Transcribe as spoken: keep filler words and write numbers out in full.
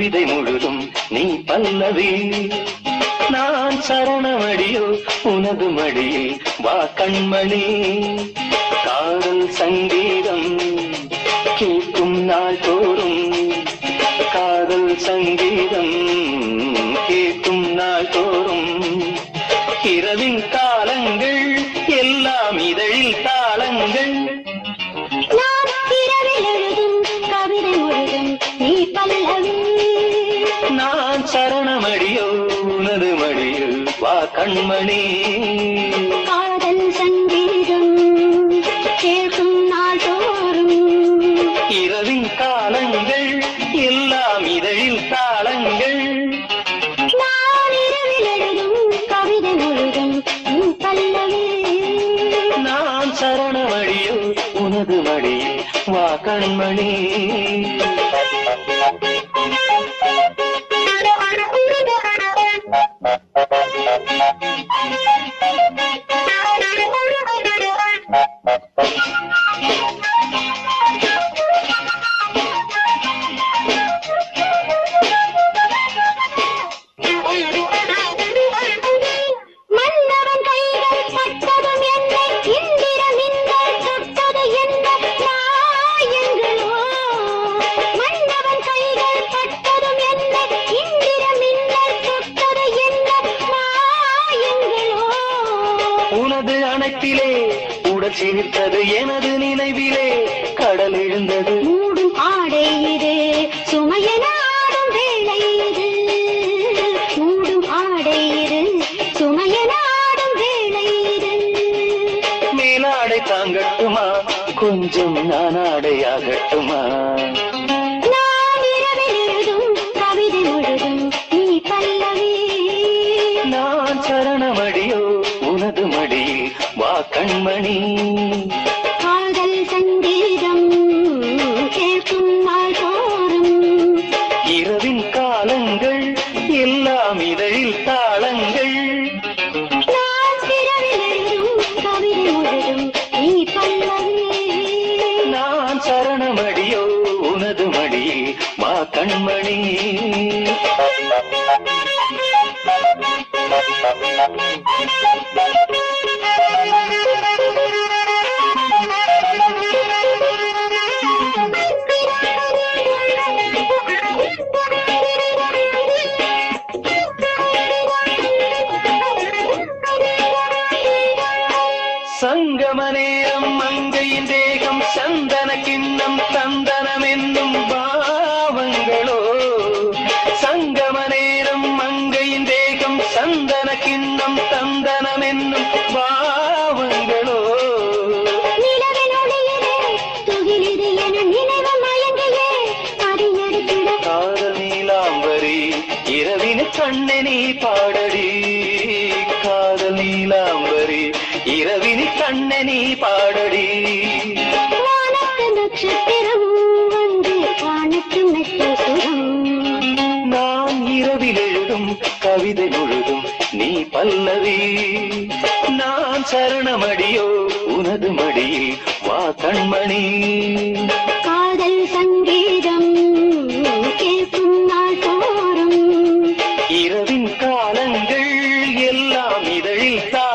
கவிதை முழுதும் நீ பல்லவி. நான் சரணமடியோ உனது மடியில் வா கண்மணி. காதல் சங்கீதம் கேட்கும் நாள் தோறும், காதல் சங்கீதம் கேட்கும் நாள் தோறும். இரவின் காலங்கள் எல்லாம் இதழில் தாளங்கள். நான் சரணமடியோ உனது மடியில் வா கண்மணி. காதல் சங்கீதம் கேட்கும் நாள் தோறும், இரவின் காலங்கள் எல்லாம் இதழில் தாளங்கள். நான் இரவில் எழுதும் கவிதை முழுதும் நீ பல்லவி. நான் சரணமடியோ உனது மடியில் வா கண்மணி. மன்னவன் கைகள் பட்டதும் என்னை இந்திர மின்னல் தொட்டது என்ன மாயங்களோ. மன்னவன் கைகள் பட்டதும் என்னை இந்திர மின்னல் தொட்டது என்ன மாயங்களோ. உனது அணைப்பிலே உடல் சிரித்தது எனது நினைவிலே கடல் எழுந்தது. மூடும் ஆடை இது சுமையென ஆடும் வேளை இது. மூடும் ஆடை இது சுமையென ஆடும் வேளை இது. மேலாடை தாங்கட்டுமா கொஞ்சம் நான் ஆடையாகட்டுமா. நான் இரவில் எழுதும் கவிதை முழுதும் நீ பல்லவி. நான் சரணமடியோ உனது மடியில் வா கண்மணி. காதல் சங்கீதம் கேட்கும் நாள் தோறும், இரவின் காலங்கள் எல்லாம் இதழில் தாளங்கள். நான் இரவில் எழுதும் கவிதை முழுதும் நீ பல்லவி. நான் சரணமடியோ உனது மடியில் வா கண்மணி. சங்கம நேரம் மங்கையின் தேகம் சந்தன கிண்ணம் சந்தனம் என்னும் பாவங்களோ. சங்கம நேரம் மங்கையின் தேகம் சந்தன கிண்ணம் சந்தனம் என்னும் பாவங்களோ. நிலவின் ஒளியிலே துகிலிது என நினைவு மயங்கியே அறியறுத்திட. காதல் நீலாம்பரி இரவின் கண்ணே நீ பாடடி. காதல் நீலாம்பரி இரவின் கண்ணே நீ பாடடி. வானத்து நட்சத்திரம் வந்து காணட்டும் மெட்டு சுகம். நான் இரவில் எழுதும் கவிதை முழுதும் நீ பல்லவி. நான் சரணமடியோ உனது மடியில் வா கண்மணி. காதல் சங்கீதம் கேட்கும் நாள் தோறும், இரவின் காலங்கள் எல்லாம் இதழில்